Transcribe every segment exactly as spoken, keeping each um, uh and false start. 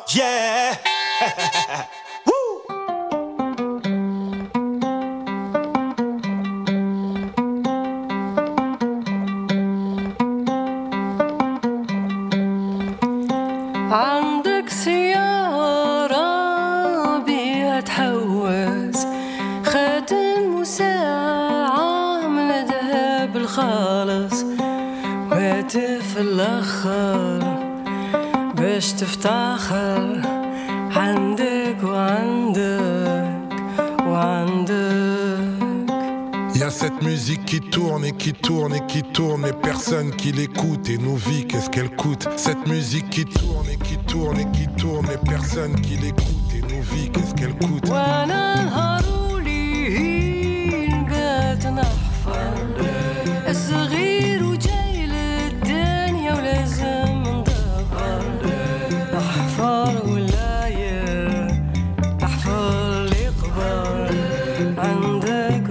Yeah. عندك سيارة بيها تحوز خاتم وساعة من ذهب الخالص وهاتف الأخر باش تفتخر عندك وعندك وعندك. Y a cette musique qui tourne et qui tourne et qui tourne, mais personne qui l'écoute. Et nos vies, qu'est-ce qu'elle coûte? Cette musique qui tourne et qui tourne et qui tourne, mais personne qui l'écoute. Et nos vies, qu'est-ce qu'elle coûte? وانا نهارولي نبات نحفر الصغير وجاي للدنيا ولازم ندبر نحفر ولاية نحفر اللي قبر عندك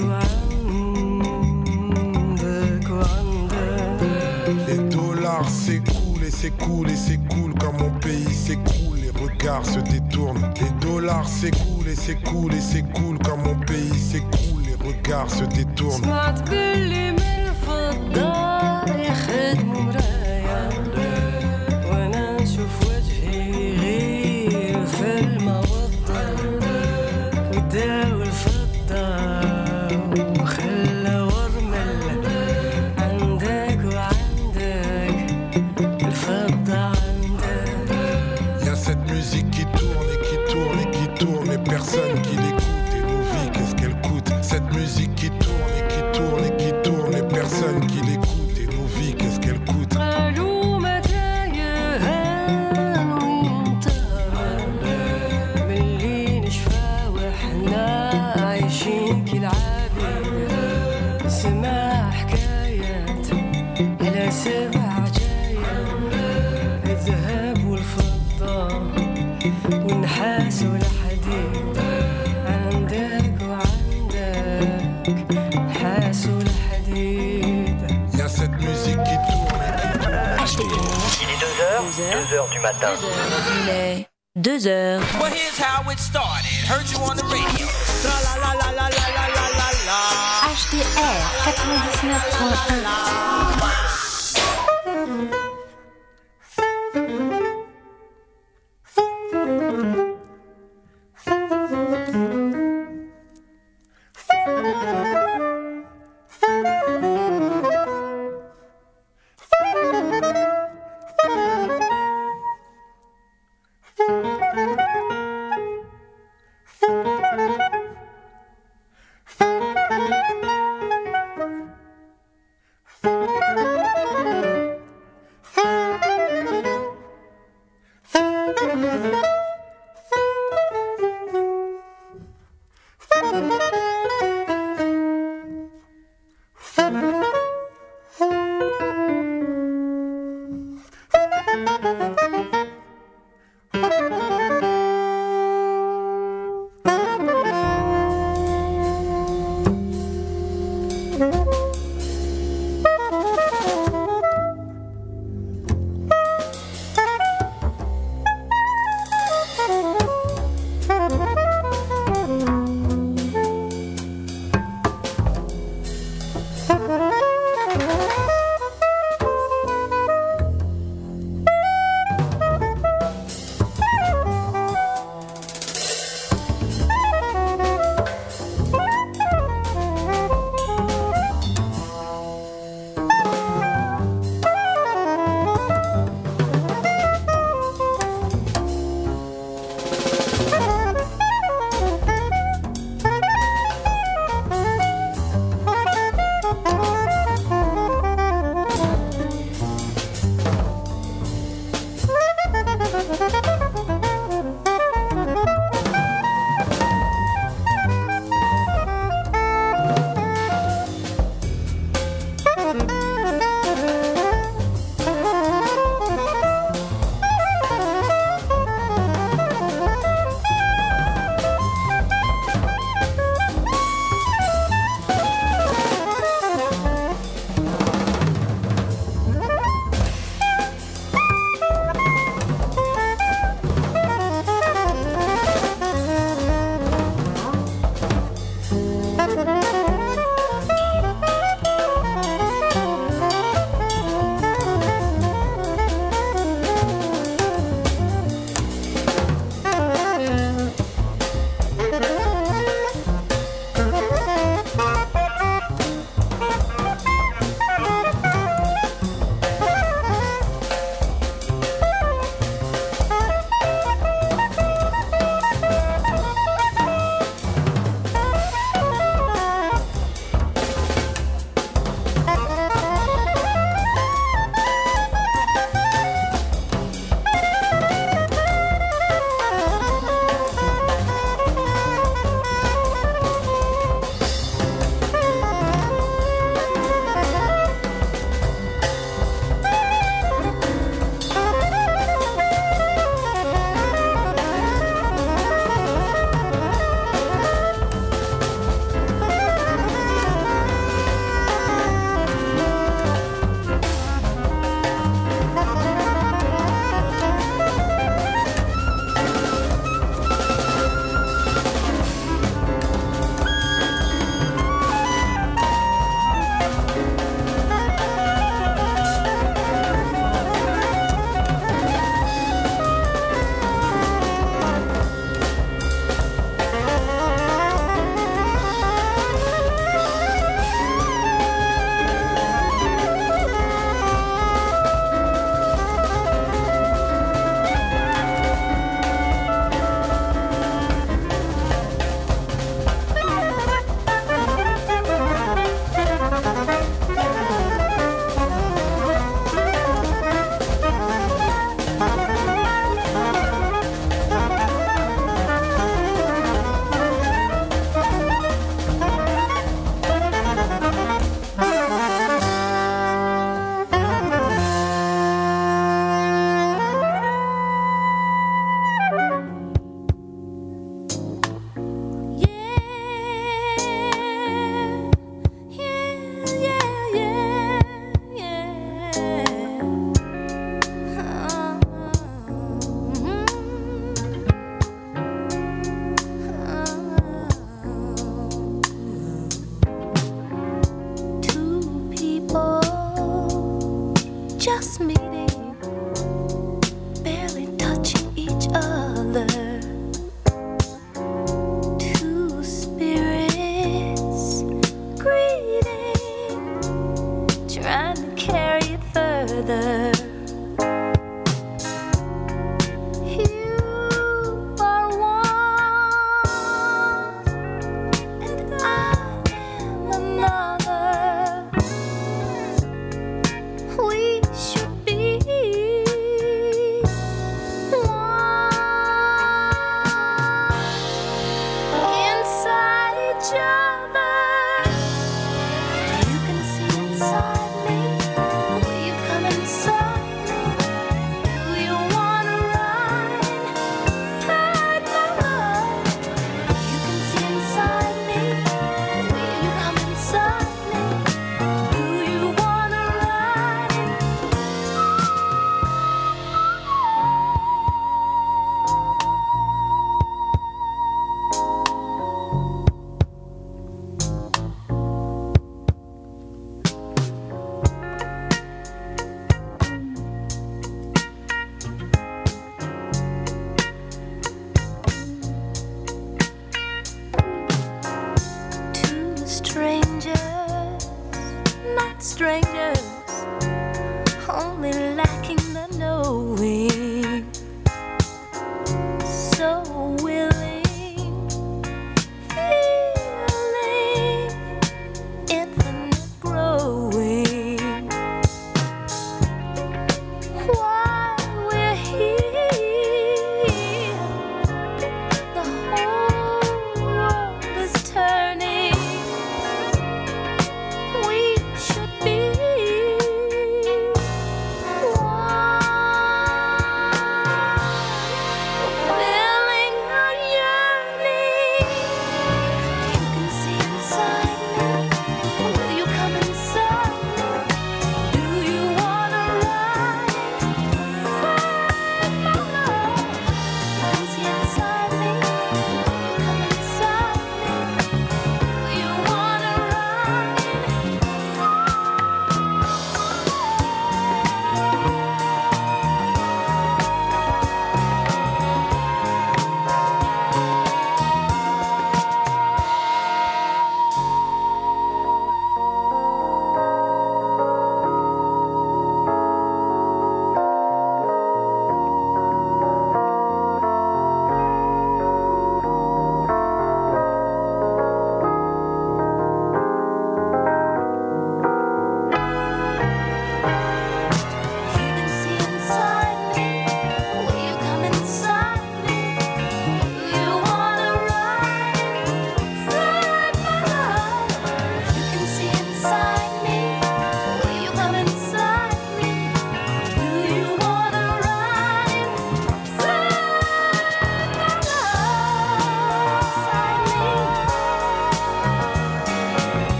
وعندك وعندك. Les dollars s'écoulent et s'écoulent et s'écoulent quand mon pays s'écoule. Les regards se détournent. Les dollars s'écoulent et s'écoulent et s'écoulent quand mon pays s'écoule. Les regards se détournent. سمعت باللي من الفضة يخدموا مرايا وانا نشوف وجهي غير في الموضة وداو الفضة وخلى ورمل عندك وعندك الفضة عندك. Y a cette musique qui tourne et qui tourne et qui tourne, mais personne qui l'écoute. Et nos vies, qu'est-ce qu'elle coûte? Cette musique qui tourne et qui tourne et qui tourne, mais personne qui l'écoute. Et nos vies, qu'est-ce qu'elle coûte? قالوا متى يهان وينتهى ملي نشفى وحنا عايشين كالعبيد نسمع حكايات على سبع عجايب الذهب والفضة والنحاس والحديد عندك وعندك نحاس والحديد. Y a cette musique qui tourne et qui tourne. Il est deux heures, deux heures du matin. Il est deux heures. Well, here's how it started. Heard you on the radio. Tra la la la la la la la la la. H D R quatre-vingt-dix-neuf point un.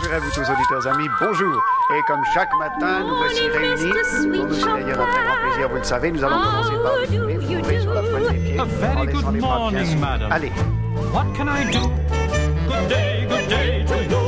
Bonjour à vous tous, auditeurs amis, bonjour. Et comme chaque matin, nous voici réunis. Pour nous, c'est d'ailleurs un très grand plaisir, vous le savez. Nous allons commencer par vous filmer, vous trouver sur la pointe des pieds. A very good morning, madam. Allez. What can I do? Good day, good day to you.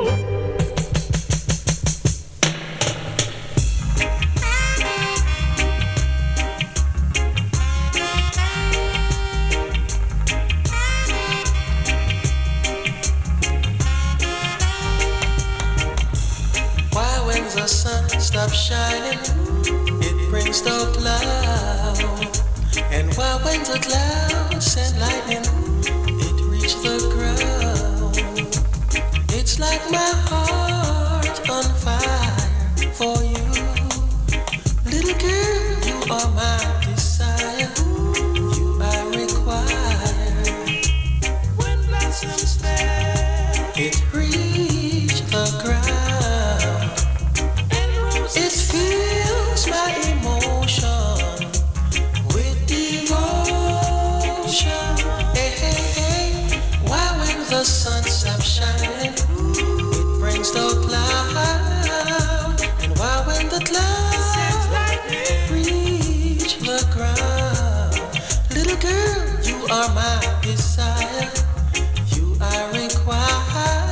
The sun stops shining, it brings the cloud. And why when the clouds and lightning, it reach the ground. It's like my heart on fire for you. Little girl, you are my desire, you I require. When blossoms fail, it reach the ground. It fills my emotion with devotion. Hey, hey, hey. Why when the sun stops shining, it brings the cloud. And why when the clouds reach the ground, little girl, you are my desire, you I require.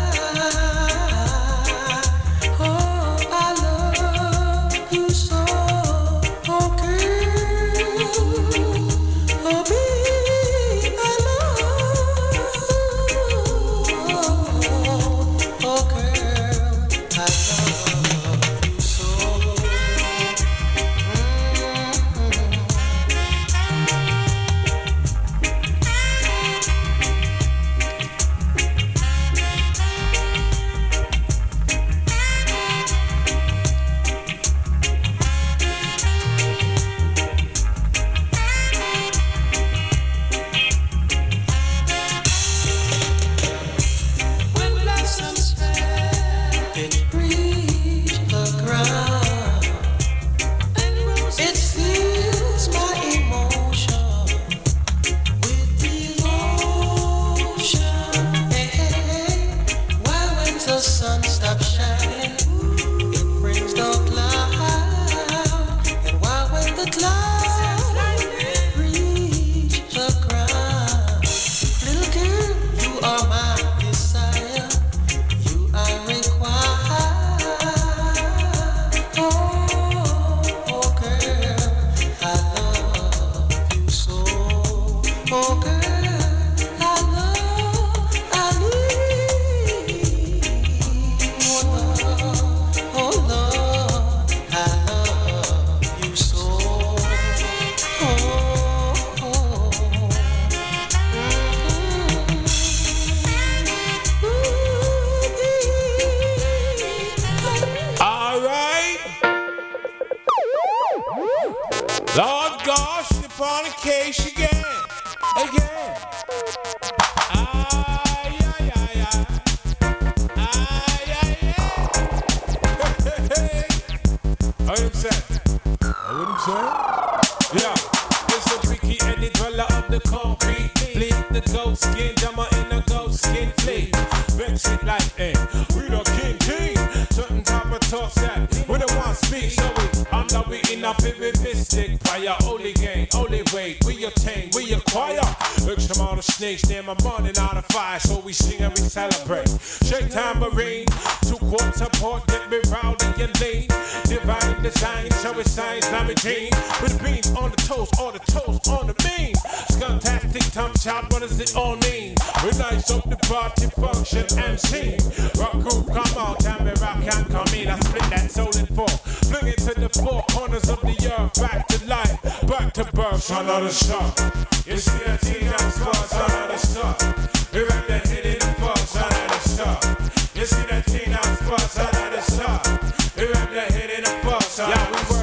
Another shot. You see that thing that spots another shot. We rap that hit in the box, another shot. You see that thing that spots another shot. We rap that hit in the box, another shot. Yeah, we work that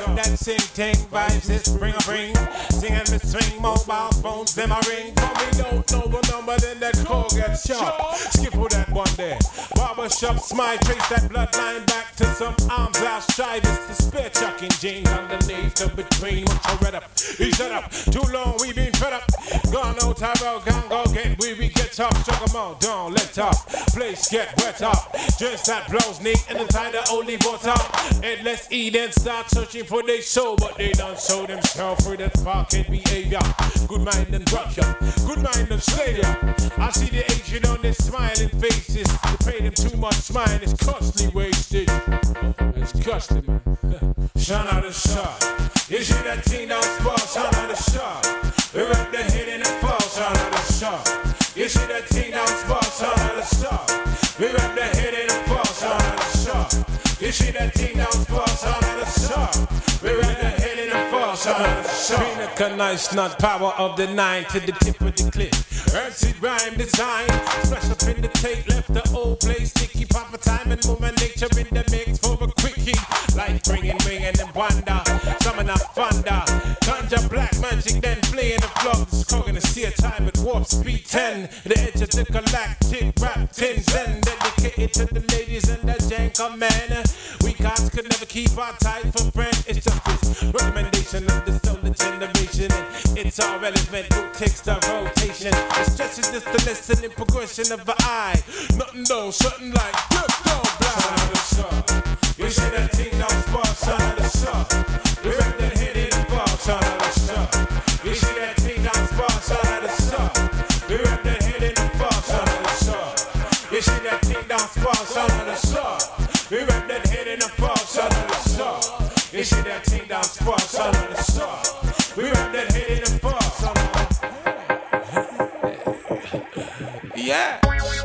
sing ting vibes, this bring a bring. Singing me swing, mobile phones, them a ring. For me don't know the number, then that call gets sharp. Skip for that one there. Barbershop smile, trace that bloodline back to some arms outside. It's the spare chucking jeans underneath the between. What you read up? He shut up. Too long we been fed up. Gone no time out, gone go get we we get top. Struck 'em on, don't let up. Place get wet up. Just that blows neat and inside the only water. And let's eat and start searching for their soul, but they don't show themselves for that fucking behavior. Good mind and rock ya. Good mind and slay ya. I see the Asian on their smiling faces. You pay them too much smile, it's costly wastage. It's costly, man. Shine out the shot. You see that team down spot, shine out the shot. We wrap the head in the fall, shine out the shot. You see that team down spot, shine out the shot. We wrap the head in the fall, shine out the shot. You see that team down spot, shine out the shot. We wrap the head in the fall, shine out the shot. Pina nice, not power of the nine to the tip of the cliff. Earthy rhyme design, splash up in the tape, left the old place, sticky papa time and woman nature in the mix for a quickie. Life bringing, ringing and wonder, summon up thunder, conjure black magic, then flee in the flux. Gonna see a time at warp speed ten, the edge of the galactic rap ten zen, dedicated to the ladies and the jank man. We gods could never keep our tight for friend. It's just this recommendation of the stolen generation, and it's all relevant. Who takes the rotation? It stretches just the lesson in progression of the eye. Nothing though, something like good don't blind. You see that thing down spot, son of the shot. We wrap that head in the ball, son of the shot. You see that thing down spot, son of the shot. We wrap that head in the ball, son of the shot. You see that thing down spot, son of the shot. We wrap that head in the ball, son of the shot. You see that thing down spot, son of the shot. We wrap that head in the ball, son of the yeah.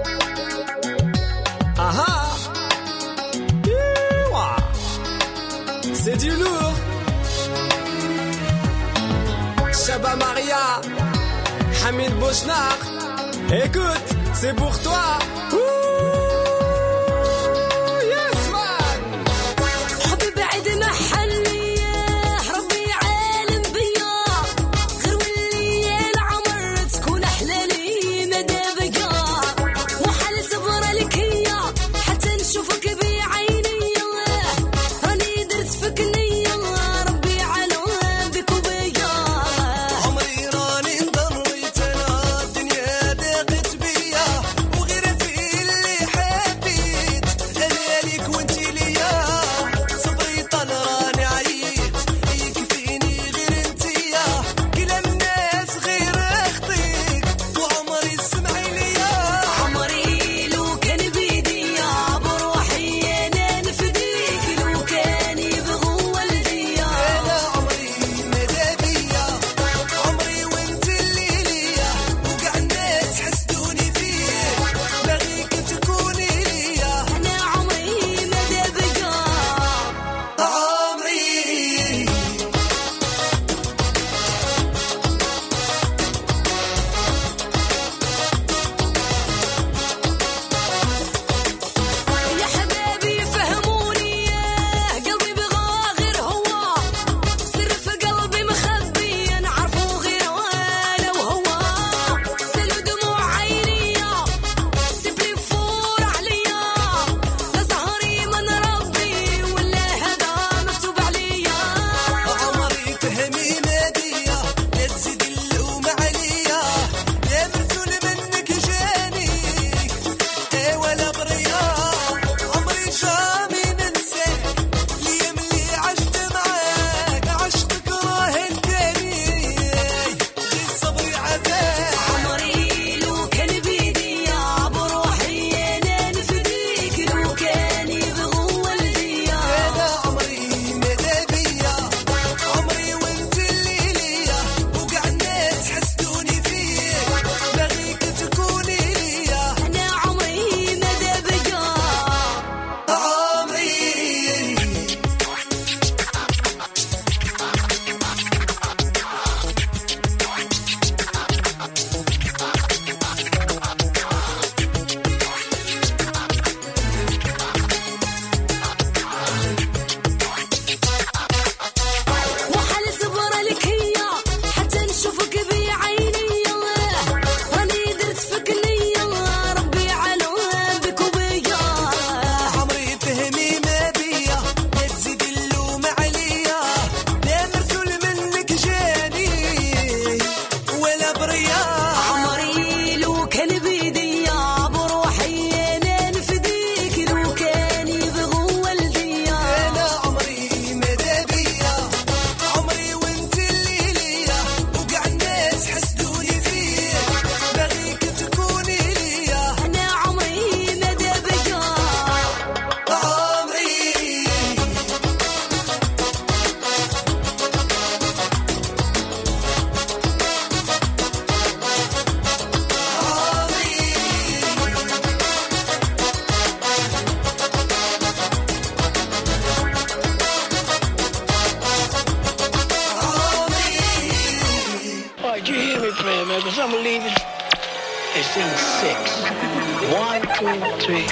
Aha. C'est du lourd. Shaba Maria, Hamid Bouchnar. Écoute, c'est pour toi. Ouh, yes man. حبيبي عيدنا حلية ربي عالم بيا غير واللي العمر تكون أحلى لي مدى بقى وحال تبرى لك هي حتى نشوفك بعيني راني درت فيك نية ربي علوها بك وبيا عمري راني انضريت انا الدنيا ضاقت بيا وغير في I'm leaving. It's in six. One, two, three.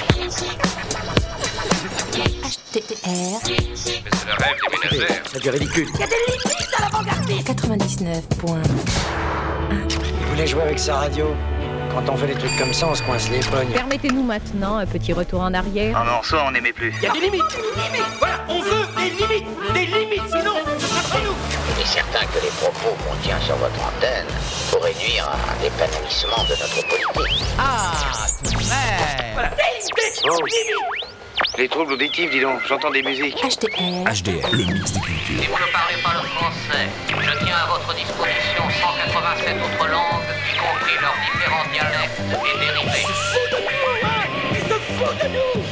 H T R. Mais c'est le rêve des ménagères. C'est du ridicule. Il y a des limites à l'avant-gardiste. quatre-vingt-dix-neuf point un. Il voulait jouer avec sa radio. Quand on fait des trucs comme ça, on se coince les pognes. Permettez-nous maintenant un petit retour en arrière. Un morceau, on n'aimait plus. Il y a des limites. Limites. Voilà, on veut des limites. Des limites, sinon, après nous. Il est certain que les propos qu'on tient sur votre antenne pourraient nuire à l'épanouissement de notre politique. Ah, mais... Voilà, des limites. Oh. Les troubles auditifs, dis donc, j'entends des musiques. H T R. H D R, le mix des cultures. Si vous ne parlez pas le français, je tiens à votre disposition cent quatre-vingt-sept autres langues, y compris leurs différents dialectes et dérivés. Ils se foutent de nous, hein. Ils se foutent de nous.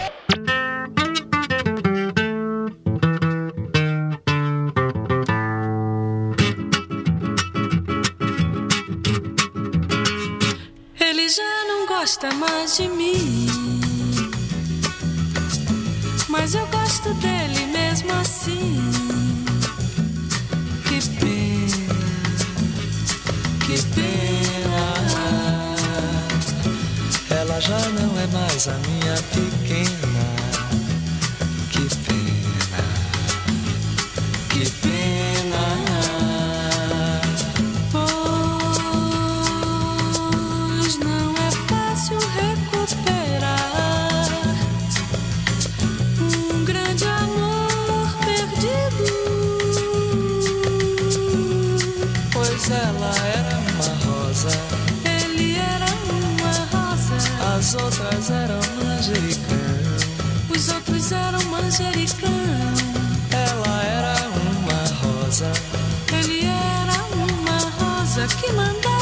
Ele já não gosta mais de mim, mas eu gosto dele mesmo assim. Que pena, que pena. Ela já não é mais a minha pequena. Que pena, que pena. Pois não é fácil recuperar um grande amor perdido. Pois ela era uma rosa, Ele era uma rosa, as outras eram manjericão. os outros eram manjericão. Ela era uma rosa, Ele era uma rosa que mandava